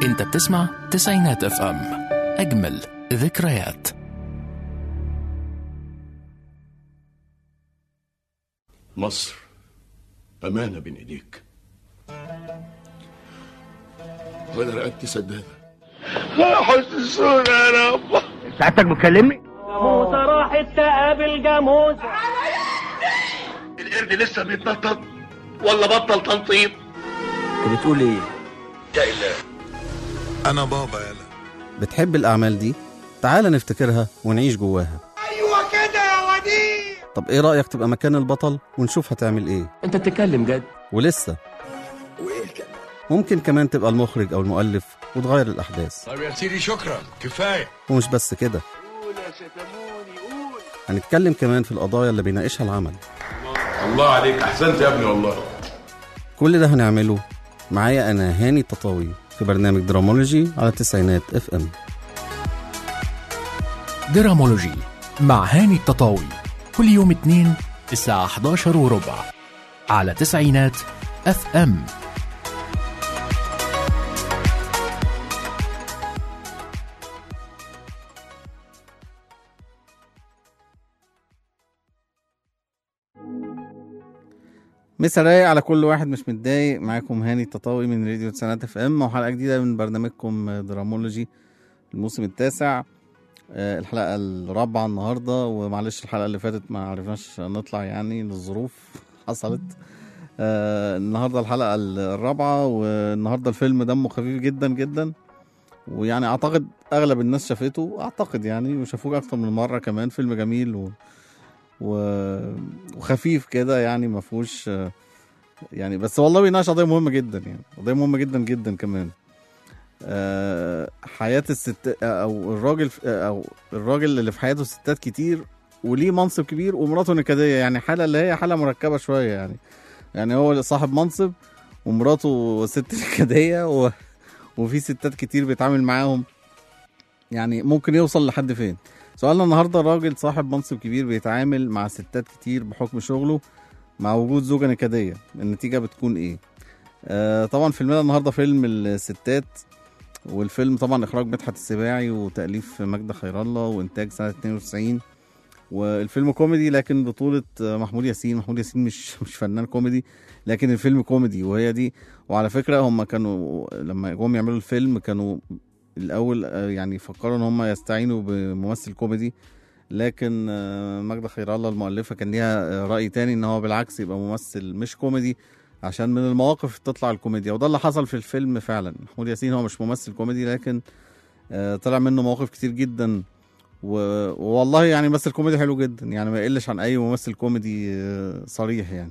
انت بتسمع تسعينات اف ام، اجمل ذكريات. مصر أمانة بين إيديك، وأنا رقبتي سدادة. حسسونا يا رب. ساعتك بتكلمني؟ جاموسة راحت تقابل جاموسة. القرد لسه بيتنطط ولا بطل تنطيط؟ انت بتقول ايه؟ يا إله أنا بابا يلا. بتحب الأعمال دي؟ تعال نفتكرها ونعيش جواها. أيوة كده يا وديع. طب إيه رأيك تبقى مكان البطل ونشوف هتعمل إيه؟ انت بتتكلم جد؟ ولسه وإيه كده؟ ممكن كمان تبقى المخرج أو المؤلف وتغير الأحداث. طب يا سيدي شكرا كفاية. ومش بس كده، قول يا ستموني قول. هنتكلم كمان في القضايا اللي بيناقشها العمل. الله عليك، أحسنت يا ابني والله. كل ده هنعمله معايا أنا هاني التطاوي في برنامج درامولوجي على تسعينات اف ام. درامولوجي مع هاني التطاوي، كل يوم اثنين الساعة 11:15 على تسعينات اف ام. مسا رايق على كل واحد مش متضايق. معاكم هاني التطاوي من راديو تسعينات اف ام، وحلقة جديدة من برنامجكم درامولوجي الموسم التاسع. الحلقة الرابعة النهاردة، ومعلش الحلقة اللي فاتت ما عرفناش نطلع يعني للظروف حصلت. النهاردة الحلقة الرابعة، والنهاردة الفيلم دمه خفيف جدا جدا، ويعني اعتقد اغلب الناس شافته، اعتقد يعني وشافوه اكتر من مرة كمان. فيلم جميل وخفيف كده يعني، ما فيهوش يعني، بس والله بيناقش قضية مهمة جدا، يعني قضية مهمة جدا جدا كمان. حياة الست او الراجل اللي في حياته ستات كتير وليه منصب كبير ومراته نكدية، يعني حالة اللي هي حالة مركبة شوية يعني هو صاحب منصب ومراته ست نكدية وفي ستات كتير بيتعامل معاهم، يعني ممكن يوصل لحد فين. سؤالنا النهاردة: راجل صاحب منصب كبير بيتعامل مع ستات كتير بحكم شغله، مع وجود زوجة نكدية، النتيجة بتكون ايه؟ طبعا فيلمنا النهاردة فيلم الستات، والفيلم طبعا اخراج مدحت السباعي وتأليف ماجدة خير الله وانتاج سنة 92. والفيلم كوميدي لكن بطولة محمود ياسين. محمود ياسين مش فنان كوميدي، لكن الفيلم كوميدي وهي دي. وعلى فكرة هم كانوا لما جم يعملوا الفيلم كانوا الاول يعني فكروا ان هم يستعينوا بممثل كوميدي، لكن ماجدة خير الله المؤلفة كان ليها رأي تاني، ان هو بالعكس يبقى ممثل مش كوميدي عشان من المواقف تطلع الكوميديا، وده اللي حصل في الفيلم فعلا. محمود ياسين هو مش ممثل كوميدي، لكن طلع منه مواقف كتير جدا، والله يعني مثل كوميدي حلو جدا، يعني ما يقلش عن اي ممثل كوميدي صريح يعني.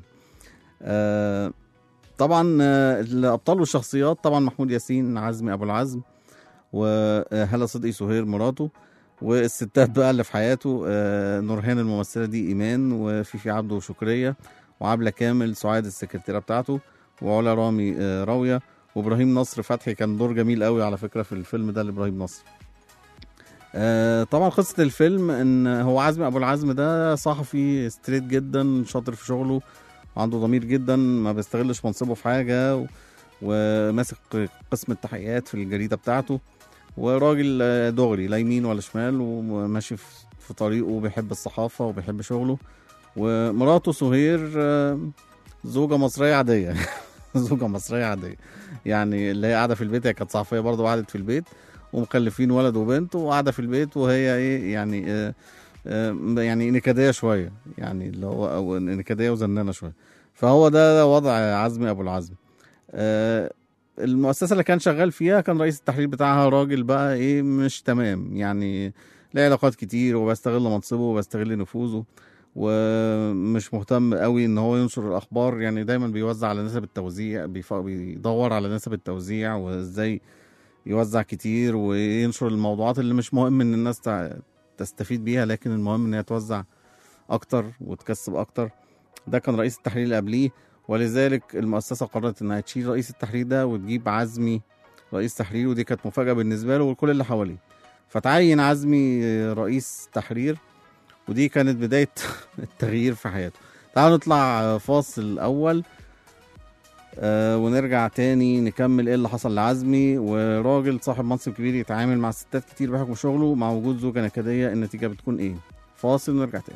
طبعا الابطال والشخصيات طبعا محمود ياسين عزمي ابو العزم، وهلا صدقي سهير مراته، والستات بقى اللي في حياته نورهان الممثله دي ايمان، وفيفي عبده وشكريه، وعبله كامل سعاد السكرتيره بتاعته، وعلا رامي راويه، وابراهيم نصر فتحي. كان دور جميل قوي على فكره في الفيلم ده لابراهيم نصر. طبعا قصه الفيلم ان هو عزمي ابو العزم ده صحفي ستريت جدا، شاطر في شغله وعنده ضمير جدا، ما بيستغلش منصبه في حاجه، وماسك قسم التحقيقات في الجريده بتاعته، وراجل دغري لا يمين ولا شمال، وماشي في طريقه وبيحب الصحافة وبيحب شغله. ومراته سهير زوجة مصرية عادية زوجة مصرية عادية، يعني اللي هي قاعدة في البيت. هي كانت صحفية برضه وقعدت في البيت، ومخلفين ولد وبنت، وقاعدة في البيت، وهي ايه يعني يعني نكدية شوية، يعني اللي هو او نكدية وزنانة شوية. فهو ده وضع عزمي ابو العزم. المؤسسة اللي كان شغال فيها كان رئيس التحرير بتاعها راجل بقى ايه مش تمام، يعني له علاقات كتير وبيستغل منصبه وبيستغل نفوذه، ومش مهتم قوي ان هو ينشر الاخبار، يعني دايما بيوزع على نسب التوزيع، بيدور على نسب التوزيع وازاي يوزع كتير وينشر الموضوعات اللي مش مهم ان الناس تستفيد بيها، لكن المهم ان هي توزع اكتر وتكسب اكتر. ده كان رئيس التحرير اللي قبليه، ولذلك المؤسسة قررت انها تشيل رئيس التحرير ده وتجيب عزمي رئيس تحرير، ودي كانت مفاجأة بالنسبة له وكل اللي حواليه. فتعين عزمي رئيس تحرير، ودي كانت بداية التغيير في حياته. تعالوا نطلع فاصل اول ونرجع تاني نكمل ايه اللي حصل لعزمي. وراجل صاحب منصب كبير يتعامل مع ستات كتير بحكم شغله، مع وجود زوجة نكدية النتيجة بتكون ايه؟ فاصل ونرجع تاني.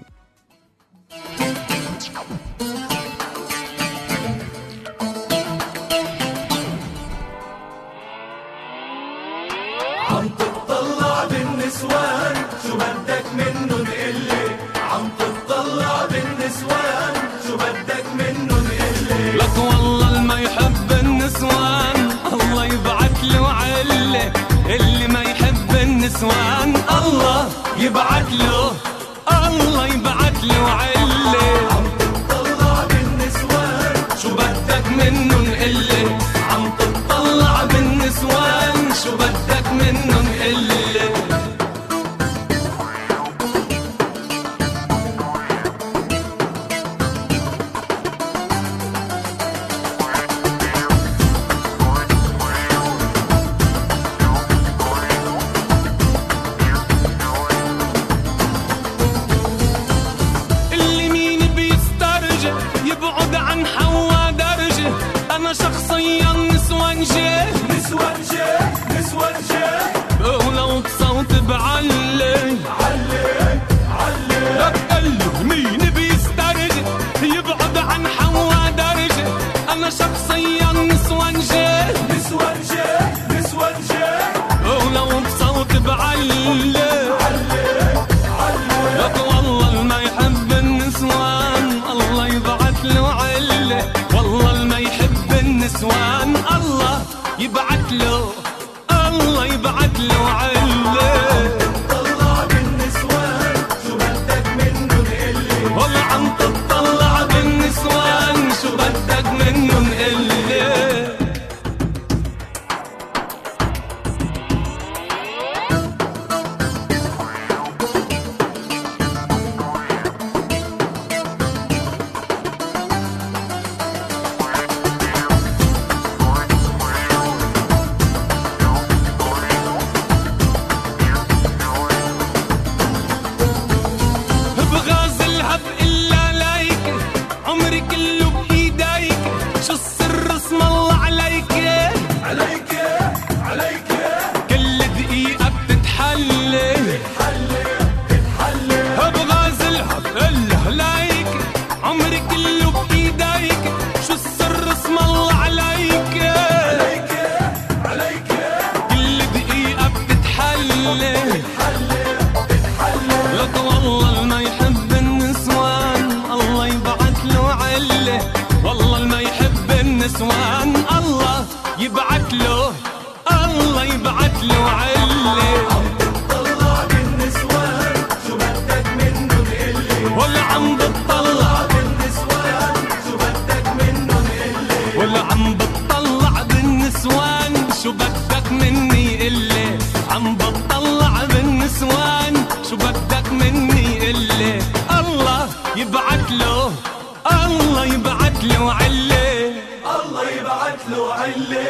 عم تتطلع بالنسوان شو بدك منن قلي، عم تتطلع بالنسوان شو بدك منن قلي. لك والله ما يحب النسوان الله يبعت له علة، اللي ما يحب النسوان الله يبعت له، الله يبعت له علة. عم تتطلع بالنسوان شو بدك منن قلي، عم تتطلع بالنسوان شو بدك منن قلي. اللي مين بيسترجع يبعد عن حوا درجة، أنا شخصيا نسوان جه نسوان جه نسوان جه، ولو بصوت بعلي علي علي. لك اللي مين بيسترجع يبعد عن حوا درجة، أنا شخصيا نسوان جه نسوان جه نسوان جه، ولو بصوت بعلي لك والله ما يحب النسوان الله يبعت له علة، والله ما يحب النسوان الله يبعت له، الله يبعت له علة. تطلع بالنسوان شو بدك منن قلي، والله عم تطلع بالنسوان شو بدك منن قلي. بغازلها بإلا لايك عمري كله بإيديك، شو السر اسم الله عليك عليك عليك، كل دقيقة بتتحلي بتتحلي بتتحلي. بغازلها بإلا لايك عمري كله بإيديك، شو السر اسم الله عليك عليك عليك، كل دقيقة بتتحلي بتتحلي بتتحلي. لك والله ما يحب النسوان الله يبعت له علة، والله ما يحب النسوان الله يبعت له، الله يبعت له علة. عم تطلع بالنسوان شو بدك منن قلي، ولا عم بتطلع بالنسوان شو بدك منن قلي، ولا عم بتطلع بالنسوان شو بدك مني قلي، عم بتطلع بالنسوان شو بدك مني قلي. الله يبعت له، الله يبعت له علة، الله يبعت له علة.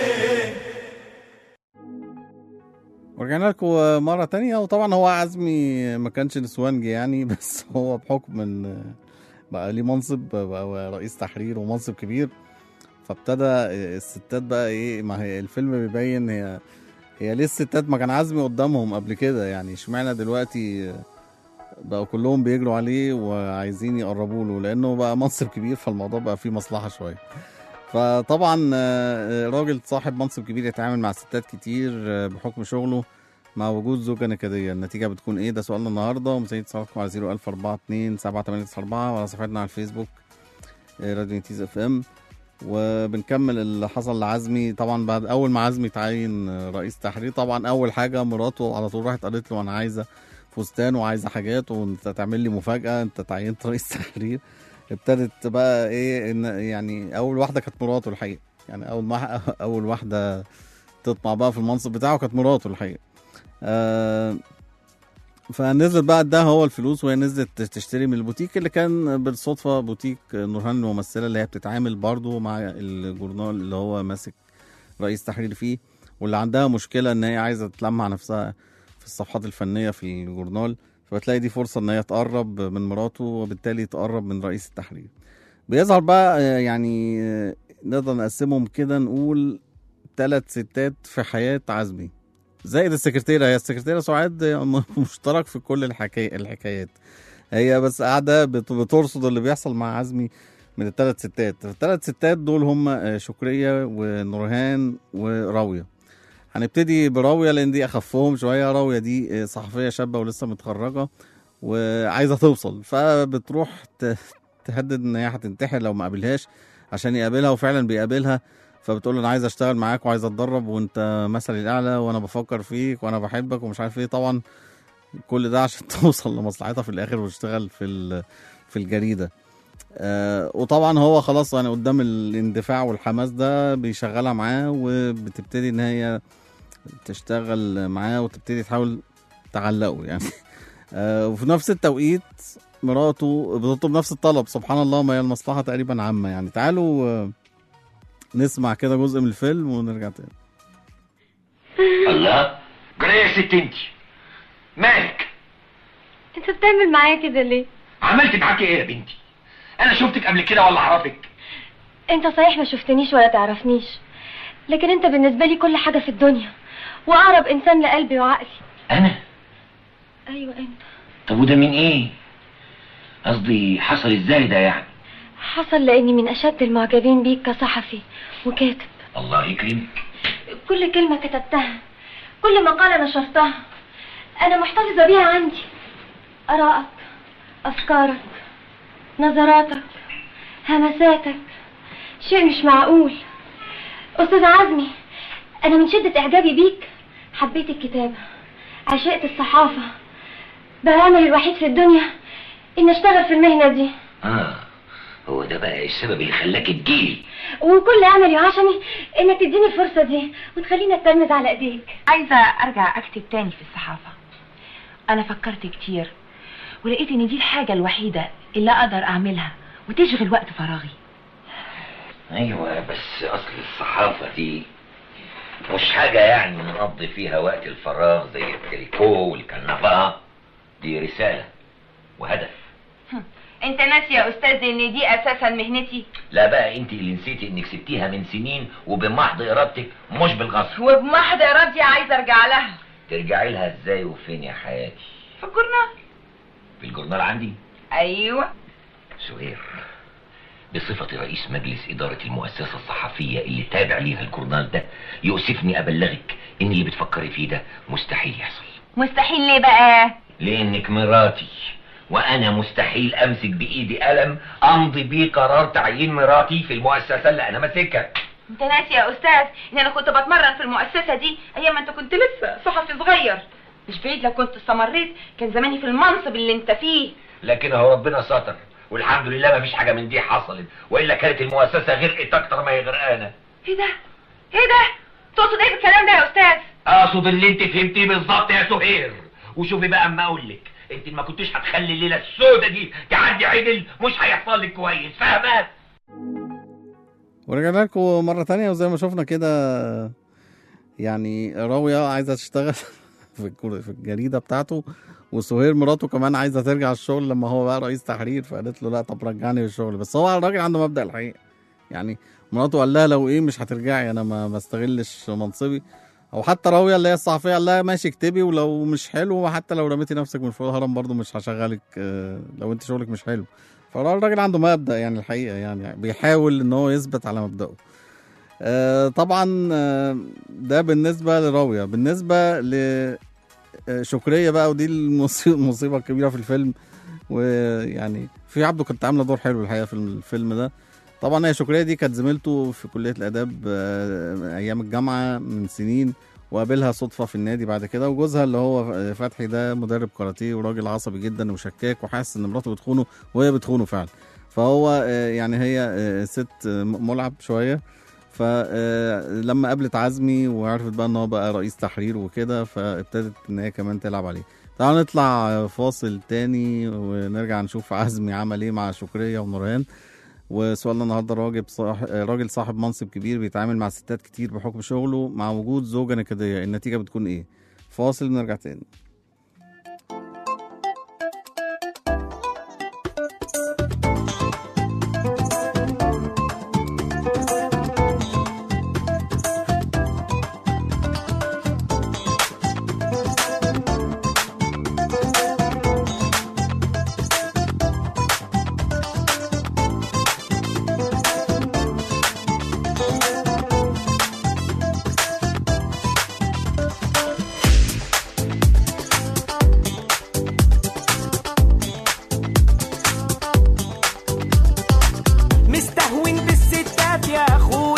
ورجعنا لكم مرة تانية. وطبعا هو عزمي ما كانش نسوانجي يعني، بس هو بحكم ان بقى ليه منصب، بقى رئيس تحرير ومنصب كبير، فابتدى الستات بقى ايه، ما هي الفيلم بيبين هي ليه الستات ما كان عزمي قدامهم قبل كده يعني، اشمعنى دلوقتي بقوا كلهم بيجروا عليه وعايزين يقربوا له لانه بقى منصب كبير، فالموضوع بقى فيه مصلحة شوية. فطبعا راجل صاحب منصب كبير يتعامل مع ستات كتير بحكم شغله، مع وجود زوجة نكدية النتيجة بتكون ايه؟ ده سؤالنا النهارده، ومساعدة اتصالاتكم على 010427894 وعلى صفحتنا على الفيسبوك راديو نتيز اف ام. وبنكمل اللي حصل لعزمي. طبعا بعد اول ما عزمي تعين رئيس تحرير، طبعا اول حاجة مراته على طول راحت قالت له انا عايزة فستان وعايزة حاجات وانت تعمل لي مفاجأة، انت تعينت رئيس تحرير. ابتدت بقى ايه، ان يعني اول واحدة كانت مراته الحقيقة، يعني اول واحدة تطمع بقى في المنصب بتاعه كانت مراته الحقيقة. فنزل بقى ده هو الفلوس، وهي نزلت تشتري من البوتيك اللي كان بالصدفة بوتيك نورهان الممثلة اللي هي بتتعامل برضو مع الجورنال اللي هو ماسك رئيس تحرير فيه، واللي عندها مشكلة ان هي عايزة تلمع نفسها في الصفحات الفنية في الجورنال، فبتلاقي دي فرصة ان هي تقرب من مراته وبالتالي تقرب من رئيس التحرير. بيظهر بقى يعني نقدر نقسمهم كده، نقول 3 ستات في حياة عزمي زائد السكرتيرة. هي السكرتيرة سعاد مشترك في كل الحكايات، هي بس قاعدة بترصد اللي بيحصل مع عزمي من ال3 ستات. ال3 ستات دول هم شكرية ونورهان وراوية. هنبتدي براوية لأن دي أخفهم شوية. راوية دي صحفية شابة ولسه متخرجة وعايزة توصل، فبتروح تهدد إن هي هتنتحر لو ما قابلهاش عشان يقابلها، وفعلا بيقابلها. فبتقول له أنا عايز أشتغل معاك وعايز أتدرب وأنت مثلي الأعلى وأنا بفكر فيك وأنا بحبك ومش عارف إيه. طبعا كل ده عشان توصل لمصلحتها في الآخر وتشتغل في الجريدة. وطبعا هو خلاص يعني قدام الاندفاع والحماس ده بيشغلها معاه، وبتبتدي ان هي تشتغل معاه وتبتدي تحاول تعلقه يعني. وفي نفس التوقيت مراته بتطلب نفس الطلب. سبحان الله، ما هي المصلحة تقريبا عامة يعني. تعالوا نسمع كده جزء من الفيلم ونرجع تاني. الله، جرى يا ست انت مالك؟ انت بتعمل معايا كده ليه؟ عملت معاكي ايه يا بنتي؟ انا شفتك قبل كده ولا اعرفك؟ انت صحيح ما شفتنيش ولا تعرفنيش، لكن انت بالنسبة لي كل حاجة في الدنيا واقرب انسان لقلبي وعقلي. انا؟ ايوه انت. طب وده من ايه؟ قصدي حصل ازاي ده يعني؟ حصل لاني من اشد المعجبين بيك كصحفي وكاتب. الله يكرمك. كل كلمة كتبتها، كل مقالة نشرتها انا محتفظة بيها عندي. ارائك، افكارك، نظراتك، همساتك، شيء مش معقول. أستاذ عزمي، أنا من شدة إعجابي بيك حبيت الكتابة، عشقت الصحافة، بقى أملي الوحيد في الدنيا إن أشتغل في المهنة دي. هو ده بقى السبب اللي خلاك تجيلي؟ وكل أملي وعشمي إنك تديني الفرصة دي وتخليني أتلمذ على إيديك. عايزة أرجع أكتب تاني في الصحافة. أنا فكرت كتير ولقيت إن دي الحاجة الوحيدة اللي أقدر أعملها وتشغل وقت فراغي. ايوه، بس اصل الصحافة دي مش حاجة يعني نقضي فيها وقت الفراغ زي التريكو والكنفاه. دي رسالة وهدف. انت ناسي يا استاذ ان دي اساسا مهنتي؟ لا بقى، انت اللي نسيتي انك سبتيها من سنين وبمحض ارادتك مش بالغصب. وبمحض ارادتي عايزة ارجع لها. ترجعي لها ازاي وفين يا حياتي؟ في الجورنال. في الجورنال عندي؟ ايوه. سهير، بصفتي رئيس مجلس إدارة المؤسسة الصحفية اللي تابع ليها الجورنال ده، يؤسفني أبلغك إن اللي بتفكري فيه ده مستحيل يحصل. مستحيل ليه بقى؟ لأنك مراتي، وأنا مستحيل أمسك بإيدي قلم أمضي بيه قرار تعيين مراتي في المؤسسة اللي أنا ماسكها. أنت ناسي يا أستاذ إن أنا كنت بتمرن في المؤسسة دي أيام ما أنت كنت لسه صحفي صغير. مش بعيد لو كنت استمريت كان زماني في المنصب اللي أنت فيه. لكن هو ربنا ستر والحمد لله ما فيش حاجة من دي حصلت، وإلا كانت المؤسسة غرقت أكتر ما هي غرقانة. إيه ده؟ إيه ده؟ تقصد إيه بالكلام ده يا أستاذ؟ أقصد اللي أنت فهمتيه بالظبط يا سهير. وشوفي بقى أما أقول لك، أنت ما كنتش هتخلي الليلة السودة دي تعدي عدل، مش هيحصل لك كويس، فاهمة؟ ورجعنا لكم مرة تانية، وزي ما شفنا كده يعني راوية عايزة تشتغل في الجريدة بتاعته، وسهير مراته كمان عايزة ترجع الشغل لما هو بقى رئيس تحرير، فقالت له لا طب رجعني للشغل. بس هو الراجل عنده مبدأ الحقيقة يعني. مراته قال لها لو ايه مش هترجعي، انا ما استغلش منصبي. او حتى راوية اللي هي الصحفية قال لها ماشي اكتبي، ولو مش حلو حتى لو رميتي نفسك من فوق الهرم برضو مش هشغلك لو انت شغلك مش حلو. فالراجل عنده مبدأ يعني الحقيقة، يعني بيحاول ان هو يثبت على مبدأه. طبعا ده بالنسبة لراوية. بالنسبة لشكرية بقى، ودي المصيبة الكبيرة في الفيلم، ويعني في عبده كانت عاملة دور حلو الحقيقة في الفيلم ده. طبعا هي شكرية دي كانت زميلته في كلية الآداب أيام الجامعة من سنين، وقابلها صدفة في النادي بعد كده. وجوزها اللي هو فتحي ده مدرب كاراتيه وراجل عصبي جدا وشكاك، وحاسس ان مراته بتخونه وهي بتخونه فعلا. فهو يعني هي ست ملعب شوية. فلما قابلت عزمي وعرفت بقى ان هو بقى رئيس تحرير وكده، فابتدت ان هي كمان تلعب عليه. تعالوا نطلع فاصل تاني ونرجع نشوف عزمي عمل ايه مع شكرية ونورهان. وسؤالنا النهارده راجل صاحب منصب كبير بيتعامل مع ستات كتير بحكم شغله، مع وجود زوجة نكدية النتيجة بتكون ايه؟ فاصل ونرجع تاني.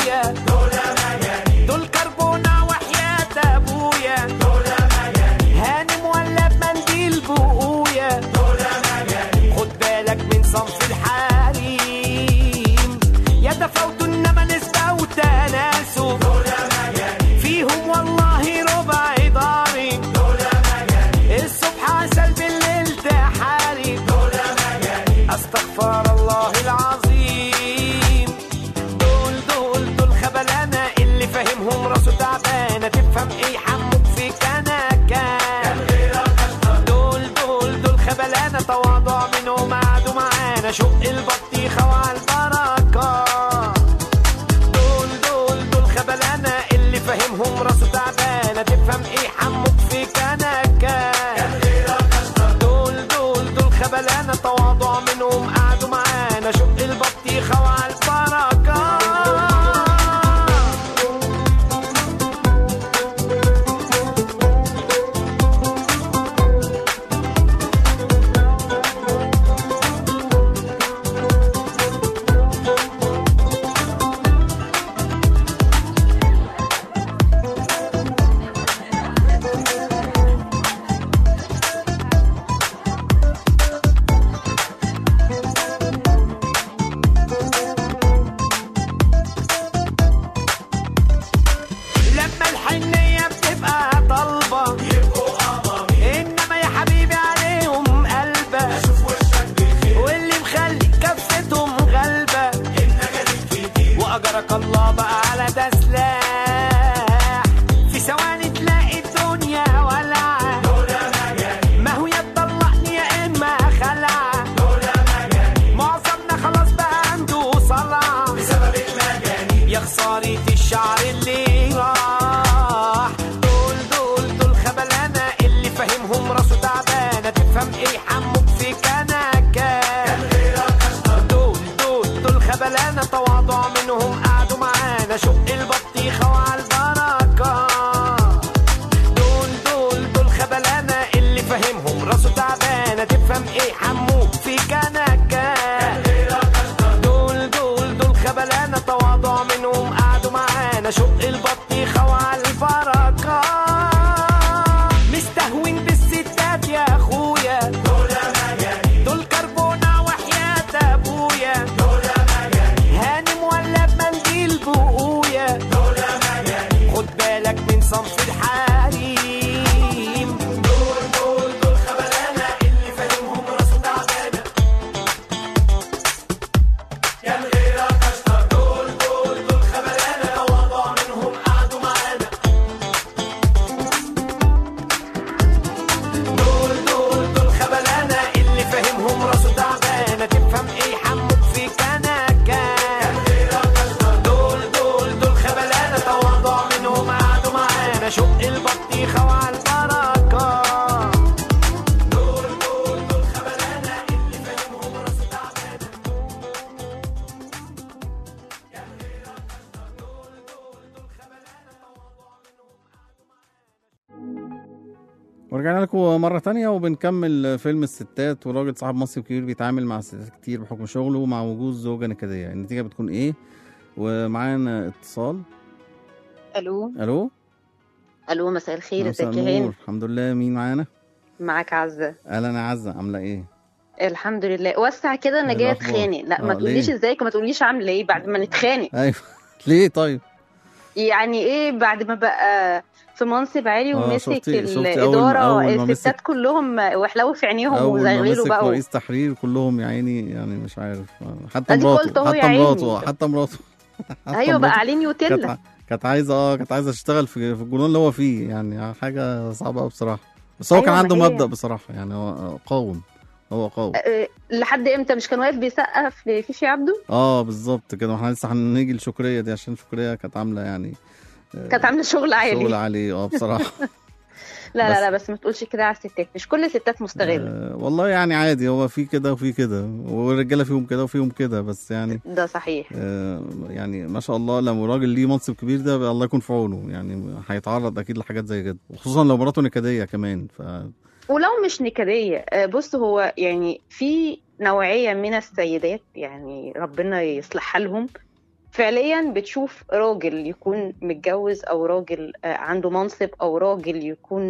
اخويا دول مجانين، دول كربونة وحياة ابويا دول مجانين، هانم ولا بمنديل بقويا دول مجانين، خد بالك من صنف الحريم يا تفاوتوا انما نسبة وتناسب دول مجانين، فيهم والله ربع ضارب دول مجانين، الصبح عسل بالليل تحارب دول مجانين، استغفر الله العظيم. دول خبلانة اللي فاهمهم راسه تعبانة، تفهم ايه حموك في كنكان، دول خبلانة تواضع منهم قعدوا معانا، شق البطيخة وعالبركة، دول خبلانة اللي فاهمهم راسه تعبانة، تفهم ايه حموك في كنكان، دول خبلانة تواضع منهم قعدوا معانا، شق البطيخة وعالبركة. لما الحنية بتبقى طالبة يبقوا قمامين، إنما يا حبيبي عليهم قلبة، أشوف وشك بخير واللي مخلي كفتهم غلبة، النجدك كتير وأجرك الله بقى على ده سلاح، في ثواني تلاقي الدنيا ولعة، دول مجانين، ما هو يا تطلقني يا إما خلعة، دول مجانين، معظمنا خلاص بقى عنده صلعة بسبب المجانين، يا خسارة الشعر اللي راح، دول خبلانة اللي فاهمهم راسه تعبانة، تفهم ايه حموك في كنكان، دول خبلانة تواضع منهم قعدوا معانا، شق البطيخة وعالبركة، دول خبلانة اللي فاهمهم راسه تعبانة، تفهم ايه حموك في كنكان، دول خبلانة تواضع منهم قعدوا معانا، شق البطيخة وعالبركة، مستهون بالستات يا اخويا دول مجانين، دول كربونة وحياة ابويا دول مجانين، هانم ولا بمنديل بقويا دول مجانين، خد بالك من صنف الحريم، دول خبلانة اللي فاهمهم راسه تعبانة، كان غيرك اشطر، دول خبلانة تواضع منهم قعدوا معانا، دول خبلانة اللي فاهمهم راسه تعبانة، تفهم ايه حموك في كنكان، دول خبلانة تواضع منهم قعدوا معانا، شق البطيخة وعالبركة، دول خبلانة اللي فاهمهم راسه تعبانة. ورجعنا لكم مرة تانية وبنكمل فيلم الستات، وراجل صاحب منصب كبير بيتعامل مع ستات كتير بحكم شغله ومع وجود زوجة نكدية، النتيجة بتكون ايه؟ ومعانا اتصال. الو مساء الخير، ازيك يا هاني؟ الحمد لله. مين معانا؟ معاك عزة. اهلا عزة، عاملة ايه؟ الحمد لله. وسع كده، انا جايه اتخانق. لا ما تقوليش ازيك وما تقوليش عامله ايه بعد ما نتخانق. ايوه ليه طيب؟ يعني ايه بعد ما بقى في منصب عالي ومسك الاداره، الستات كلهم وحلو في عينيهم وزغللوا بقى، اول رئيس تحرير كلهم يا عيني، يعني مش عارف، حتى مراته ايوه بقى عليه نيوتيلا، كانت عايزه تشتغل في الجنون اللي هو فيه، يعني حاجه صعبه قوي بصراحه، بس هو كان عنده مبدأ بصراحه، يعني هو قاوم. لحد امتى مش كان واقف بيسقف لفيفي عبده؟ بالظبط كده. احنا لسه هنيجي لشكريه دي، عشان شكريه كانت عامله يعني شغل عالي بصراحه. لا بس ما تقولش كده على الستات، مش كل الستات مستغله. والله يعني عادي، هو في كده وفي كده، والرجاله فيهم كده وفيهم كده، بس يعني ده صحيح. يعني ما شاء الله لما راجل ليه منصب كبير ده الله يكون في عونه، يعني هيتعرض اكيد لحاجات زي كده، وخصوصا لو مراته نكديه كمان. ولو مش نكديه، بص هو يعني في نوعيه من السيدات يعني ربنا يصلح حالهم، فعليا بتشوف راجل يكون متجوز او راجل عنده منصب او راجل يكون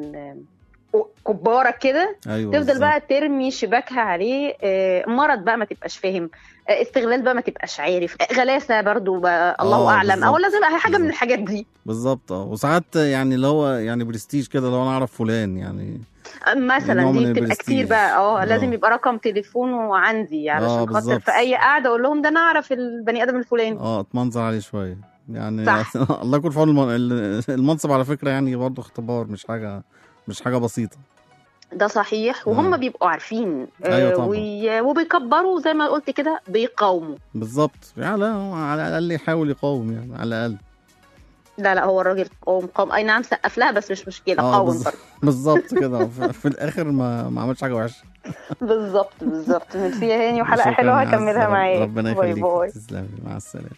كبارة كده. أيوة تفضل بالزبط. بقى ترمي شباكها عليه. مرض بقى ما تبقاش فاهم، استغلال بقى ما تبقاش عارف، غلاسة برضو بقى الله أعلم بالزبط. أو لازم حاجة بالزبط. من الحاجات دي بالظبط. وساعات يعني اللي هو يعني برستيج كده، لو أنا أعرف فلان يعني مثلا دي بتبقى كتير بقى. لازم يبقى رقم تليفونه عندي علشان خاطر في أي قاعدة أقول لهم ده أنا أعرف البني آدم الفلاني. اتمنظر عليه شوية يعني. الله يكون في عون. المنصب على فكرة يعني برضو اختبار، مش حاجة بسيطة. ده صحيح. وهم بيبقوا عارفين. أيوة وبيكبروا زي ما قلت كده، بيقاوموا بالظبط. يعني على الأقل يحاول يقاوم يعني على الأقل. لا هو الراجل قاوم أي نعم، سقف لها بس مش مشكلة، قاوم بالظبط كده. في الآخر ما عملش حاجة وحشة. بالظبط. ميرسي يا هاني، وحلقة حلوة هكملها معاك. ربنا يخليك. تسلمي، مع السلامة.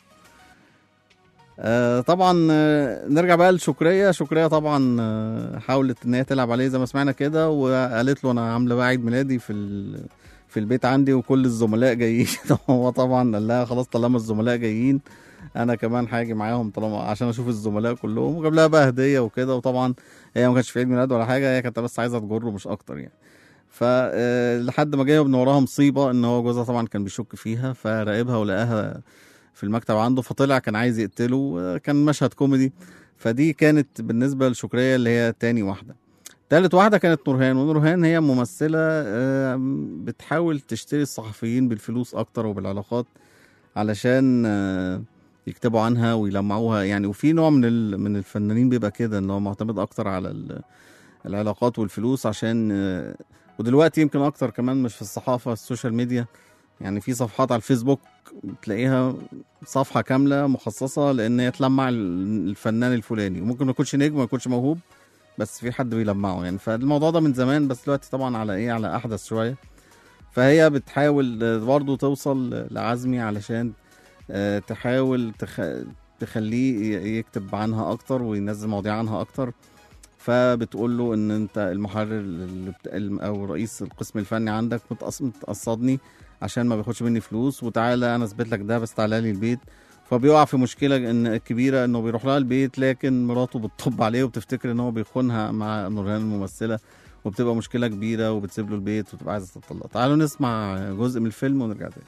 طبعا نرجع بقى لشكرية. طبعا حاولت ان هي تلعب عليه زي ما سمعنا كده، وقالت له انا عامله بقى عيد ميلادي في البيت عندي وكل الزملاء جايين. هو طبعا قال لها خلاص طالما الزملاء جايين انا كمان هاجي معاهم طالما عشان اشوف الزملاء كلهم، وجاب لها بقى هديه وكده. وطبعا هي ما كانتش في عيد ميلاد ولا حاجه، هي كانت بس عايزه تجره مش اكتر يعني. فلحد ما جايه من وراها مصيبه، ان هو جوزها طبعا كان بيشك فيها، فراقبها ولقاها في المكتب عنده، فطلع كان عايز يقتله. كان مشهد كوميدي. فدي كانت بالنسبة لشكرية اللي هي تاني واحدة. تالت واحدة كانت نورهان. ونورهان هي ممثلة بتحاول تشتري الصحفيين بالفلوس أكتر وبالعلاقات علشان يكتبوا عنها ويلمعوها يعني. وفي نوع من الفنانين بيبقى كده، ان هو معتمد أكتر على العلاقات والفلوس عشان ودلوقتي يمكن أكتر كمان مش في الصحافة، السوشيال ميديا يعني. في صفحات على الفيسبوك تلاقيها صفحة كاملة مخصصة لأن هي تلمع الفنان الفلاني، وممكن ما يكونش نجم، ما يكونش موهوب، بس في حد بيلمعه يعني. فالموضوع ده من زمان، بس دلوقتي طبعا على أحدث شوية. فهي بتحاول برضه توصل لعزمي علشان تحاول تخليه يكتب عنها أكتر وينزل مواضيع عنها أكتر. فبتقول له ان انت المحرر او رئيس القسم الفني عندك متقصدني عشان ما بياخدش مني فلوس، وتعالى انا اثبت لك ده، بس تعالى لي البيت. فبيقع في مشكله كبيره، انه بيروح لها البيت لكن مراته بتطب عليه وبتفتكر ان هو بيخونها مع نورهان الممثله، وبتبقى مشكله كبيره وبتسيب له البيت وتبقى عايزه تطلق. تعالوا نسمع جزء من الفيلم ونرجع تاني.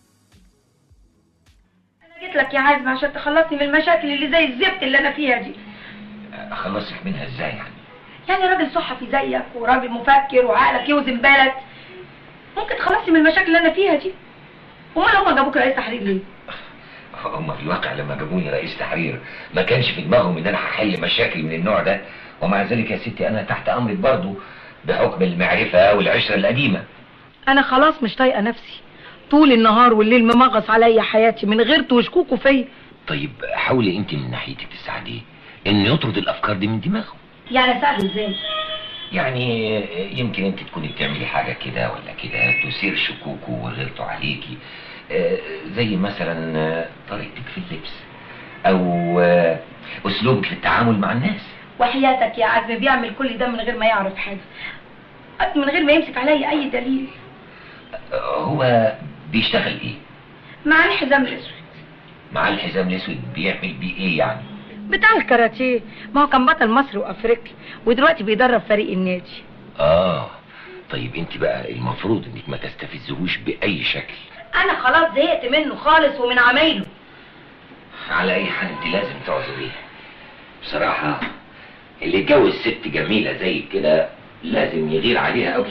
انا جيت لك يا عازم عشان تخلصني من المشاكل اللي زي الزفت اللي انا فيها دي. اخلصك منها ازاي يعني؟ يعني راجل صحفي زيك وراجل مفكر وعقلك يوزن بالك، ممكن تخلصني من المشاكل اللي انا فيها دي. امال هم جابوك رئيس تحرير ليه؟ هم في الواقع لما جابوني رئيس تحرير ما كانش في دماغهم ان انا هحل مشاكل من النوع ده، ومع ذلك يا ستي انا تحت امرك برضه بحكم المعرفه والعشره القديمه. انا خلاص مش طايقه نفسي، طول النهار والليل ممغص عليا حياتي من غيرته وشكوكه فيا. طيب حاولي انت من ناحيتك تساعديه ان يطرد الافكار دي من دماغه. يعني اساعده ازاي؟ يعني يمكن انت تكوني بتعملي حاجه كده ولا كده تثير شكوكه وغيرته عليكي، زي مثلا طريقتك في اللبس او اسلوبك في التعامل مع الناس. وحياتك يا عزمي بيعمل كل ده من غير ما يعرف حاجه، من غير ما يمسك عليا اي دليل. هو بيشتغل ايه؟ مع الحزام الاسود. مع الحزام الاسود بيعمل بيه ايه يعني؟ بتاع الكاراتيه، ما هو كان بطل مصر وافريقيا ودلوقتي بيدرب فريق النادي. طيب انت بقى المفروض انك ما تستفزهوش باي شكل. انا خلاص زهقت منه خالص ومن عمايله. على اي حال انت لازم تعذريه بصراحه، اللي يتجوز ست جميله زي كده لازم يغير عليها قوي.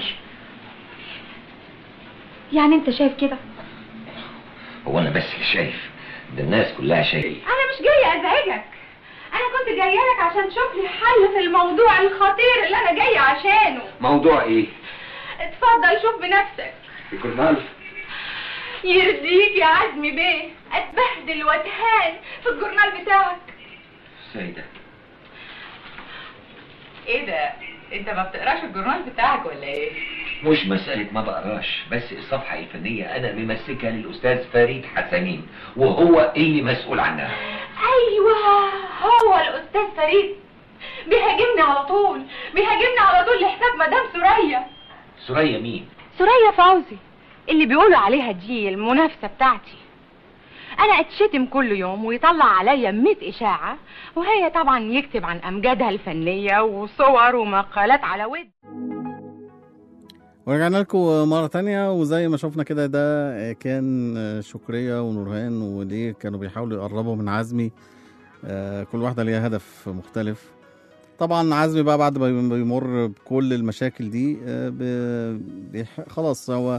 يعني انت شايف كده؟ هو انا بس اللي شايف، ده الناس كلها شايفه. انا مش جايه ازعجك، انا كنت جايه لك عشان تشوف لي حل في الموضوع الخطير اللي انا جايه عشانه. موضوع ايه؟ اتفضل شوف بنفسك. الجورنال يرضيك يا عزمي بيه اتبهدل واتهان في الجورنال بتاعك. سيدة ايه ده؟ انت ما بتقراش الجورنال بتاعك ولا ايه؟ مش مسألة ما بقراش، بس الصفحة الفنية انا ممسكها للاستاذ فريد حسنين وهو اللي مسؤول عنها. ايوه هو الاستاذ فريد بيهاجمني على طول، بيهاجمني على طول لحساب مدام سوريا. سوريا مين؟ سوريا فوزي اللي بيقولوا عليها دي المنافسة بتاعتي. انا اتشتم كل يوم ويطلع عليا 100 اشاعة، وهي طبعا يكتب عن امجادها الفنية وصور ومقالات على ود. ورجعنا لكم مرة تانية، وزي ما شفنا كده ده كان شكرية ونورهان، وليه كانوا بيحاولوا يقربوا من عزمي. كل واحدة ليها هدف مختلف. طبعا عزمي بقى بعد ما بيمر بكل المشاكل دي خلاص هو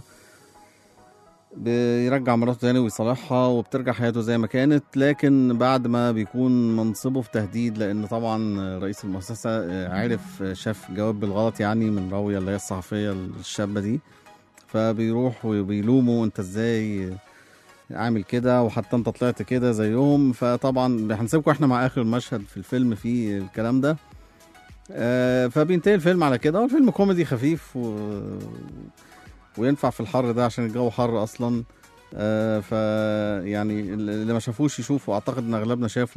بيرجع مراته تاني ويصالحها وبترجع حياته زي ما كانت، لكن بعد ما بيكون منصبه في تهديد، لان طبعا رئيس المؤسسة عرف شاف جواب بالغلط يعني من راوية اللي هي الصحفية الشابة دي، فبيروح وبيلومه انت ازاي عامل كده وحتى انت طلعت كده زيهم. فطبعا هنسيبكم احنا مع اخر مشهد في الفيلم في الكلام ده. فبينتهي الفيلم على كده، والفيلم كوميدي خفيف وينفع في الحر ده عشان الجو حر اصلا. فيعني اللي ما شافوش يشوفوا، اعتقد ان اغلبنا شافوا.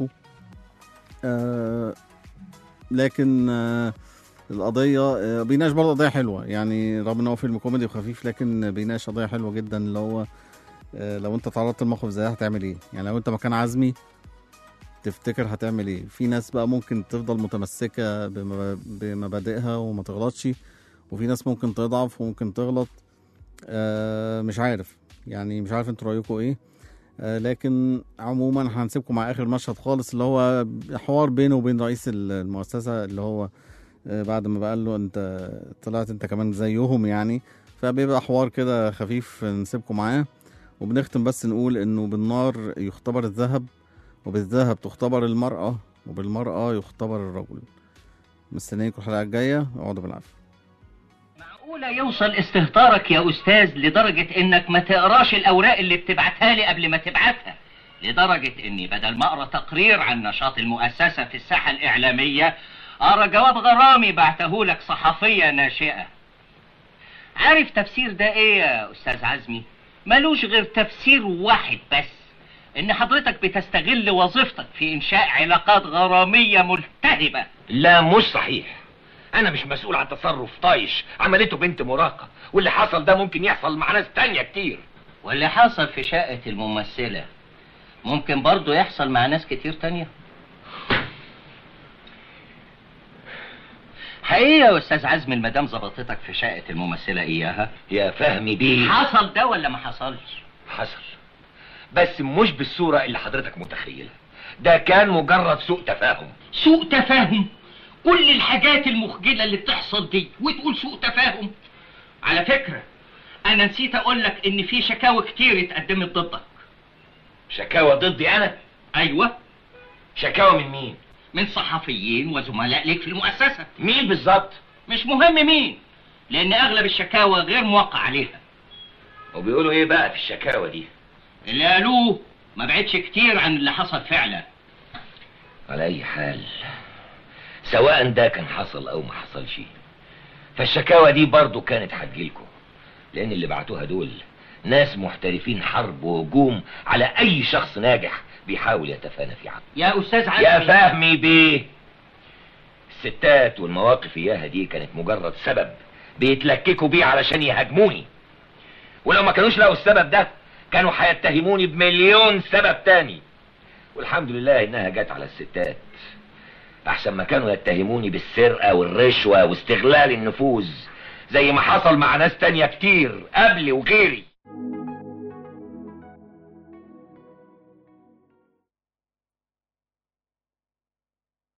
لكن القضيه بيناقش برضه قضيه حلوه، يعني رغم ان هو فيلم كوميدي وخفيف لكن بيناقش قضيه حلوه جدا، اللي هو لو انت تعرضت لموقف زي ده هتعمل ايه؟ يعني لو انت مكان عزمي تفتكر هتعمل ايه؟ في ناس بقى ممكن تفضل متمسكه بمبادئها وما تغلطش، وفي ناس ممكن تضعف وممكن تغلط. مش عارف يعني، مش عارف انتوا رايكم ايه. لكن عموما هنسيبكم مع اخر مشهد خالص، اللي هو حوار بينه وبين رئيس المؤسسه، اللي هو بعد ما بقى له انت طلعت انت كمان زيهم يعني. فبيبقى حوار كده خفيف نسيبكم معاه. وبنختم بس نقول انه بالنار يختبر الذهب، وبالذهب تختبر المرأة، وبالمرأة يختبر الرجل. مستنيكم الحلقة الجاية، اقعدوا بالعافية. معقولة يوصل استهتارك يا أستاذ لدرجة إنك ما تقراش الأوراق اللي بتبعتها لي قبل ما تبعتها، لدرجة إني بدل ما أقرأ تقرير عن نشاط المؤسسة في الساحة الإعلامية أقرأ جواب غرامي بعتهولك صحفية ناشئة. عارف تفسير ده إيه يا أستاذ عزمي؟ ملوش غير تفسير واحد بس، إن حضرتك بتستغل وظيفتك في إنشاء علاقات غرامية ملتهبة. لا مش صحيح، انا مش مسؤول عن تصرف طايش عملته بنت مراهقة، واللي حصل ده ممكن يحصل مع ناس تانية كتير. واللي حصل في شقة الممثلة ممكن برضو يحصل مع ناس كتير تانية. حقيقة يا أستاذ عزمي المدام ظبطتك في شقة الممثلة إياها؟ يا فهمي بيه، حصل ده ولا ما حصلش؟ حصل، بس مش بالصورة اللي حضرتك متخيلها. ده كان مجرد سوء تفاهم. سوء تفاهم؟ كل الحاجات المخجلة اللي بتحصل دي وتقول سوء تفاهم؟ على فكرة أنا نسيت أقول لك إن في شكاوى كتير اتقدمت ضدك. شكاوى ضدي أنا؟ أيوة. شكاوى من مين؟ من صحفيين وزملاء ليك في المؤسسة. مين بالظبط؟ مش مهم مين، لأن أغلب الشكاوى غير موقع عليها. وبيقولوا إيه بقى في الشكاوى دي؟ اللي قالوه ما بعدش كتير عن اللي حصل فعلا. على أي حال، سواء ده كان حصل أو ما حصلش، فالشكاوى دي برضو كانت هتجيلكم، لأن اللي بعتوها دول ناس محترفين حرب وهجوم على أي شخص ناجح بيحاول يتفانى في عقله. يا أستاذ عزمي، يا فهمي بيه، الستات والمواقف إياها دي كانت مجرد سبب بيتلككوا بيه علشان يهاجموني، ولو ما كانوش لقوا السبب ده كانوا هيتهموني بمليون سبب تاني، والحمد لله إنها جت على الستات، أحسن ما كانوا يتهموني بالسرقة والرشوة واستغلال النفوذ زي ما حصل مع ناس تانية كتير قبلي وغيري.